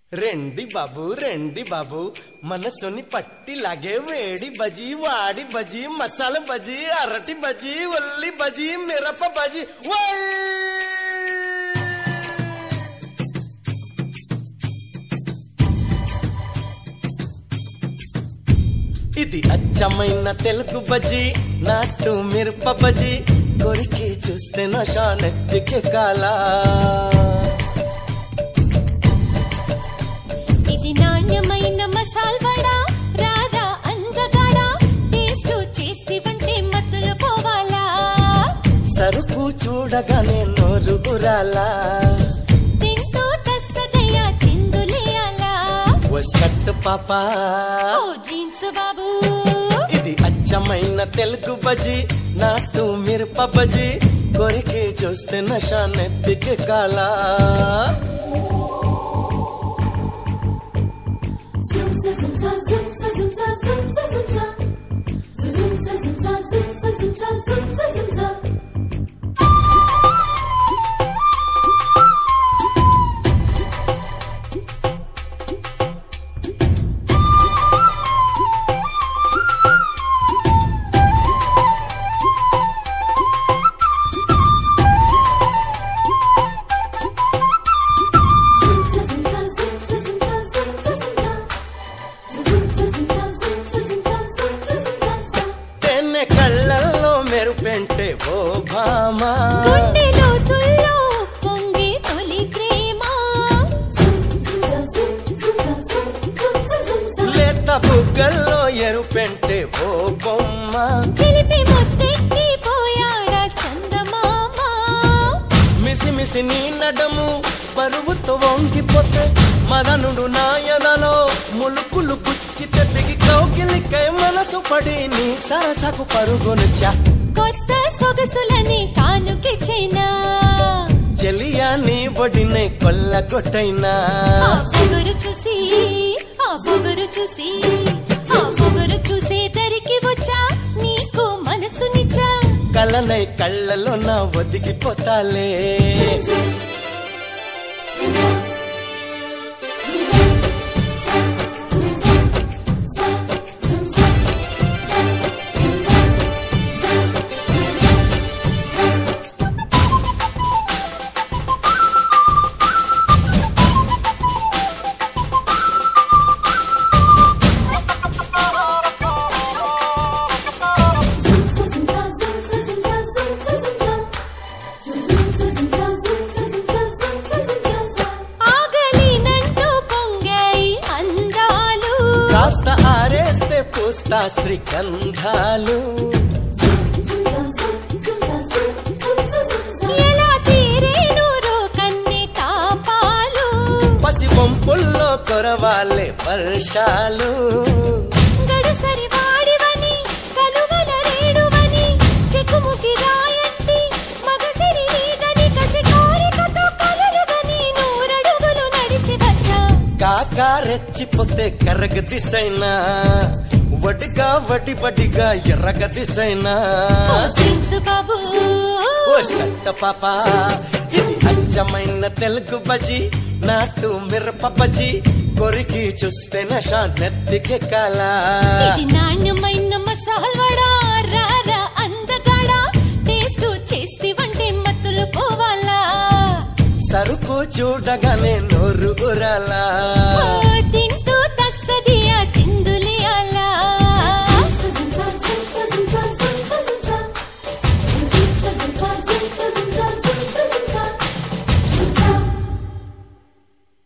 రెండి బాబు మనసుని పట్టి లాగే వేడి బజీ వాడి బజీ మసాలా బజీ అరటి బజీ ఉల్లి బజీ మిరప బజీ ఇది అచ్చమైన తెలుగు బజీ నాటు మిరప బజీ కొరికి చూస్తే నషా నెత్తికి కాలా నాణ్యమైన మసాల్ వడ రాధా అందగాడ టేస్ట్ చేస్తే వంటే మత్తులు పోవాలా సరుకు చూడగానే నోరు ఊరాలా తింటూ తస్సదయ్య చిందులేయాలా వస్కట్టు పాపా ఓ జీన్స్ బాబు ఇది అచ్చమైన తెలుగు బజీ నాటు మిరప బజీ కొరికి చూస్తే నషా నెత్తికి కాలా కళ్ళల్లో మెరుపెంటే ఓ భామా గుండెలో తుల్లో పొంగి తొలి ప్రేమ లేత బుగ్గల్లో ఎరుపెంటే ఓ బొమ్మ చిలిపి ముద్దెక్కి పోయాడా చందమామ మిసి మిసి నీ నడము పరువుతో వంగిపోతే మదనుడు నాయనలో ములుకులు గుచ్చితే బిగి కౌగిలికై మనసు పడి నీ సరసకు పరుగునుచా కొత్త సొగసులని కానుకిచ్చేనా చెలియా నీ ఒడినే కొల్లగొట్టైనా ఆ పొగరు చూసి దరికి వచ్చా నీకు మనసునిచ్చా కలనై కళ్ళలో నా ఒదిగిపోతాలే కాస్త ఆరేస్తే పూస్తా శ్రీగంధాలు ఎలా తీరేను కన్ని తాపాలు పసి వంపుల్లో కొరవాలే వర్షాలు గడుసరి వాడివని కలువల రేడువని చెక్కుముకి రాయంటి మగసిరి నీదని కసి కోరికతో కలలుగని నూరడుగులు నడిచి వచ్చా కాకా రెచ్చిపోతే కర్రగ దిశైనా వడిగా వడిగా ఎర్రగ దిశైనా బాబు ఓ సట్ట పాపా ఇది అచ్చమైన తెలుగు బజీ నాటు మిరప బజీ కొరికి చూస్తే నషా నెత్తికి కాలా ఇది నాణ్యమైన మసాల్ వడ రారా అందగాడ టేస్ట్ చేస్తే వంటే మత్తులు పోవాలా సరుకు చూడగానే నోరు ఊరాలా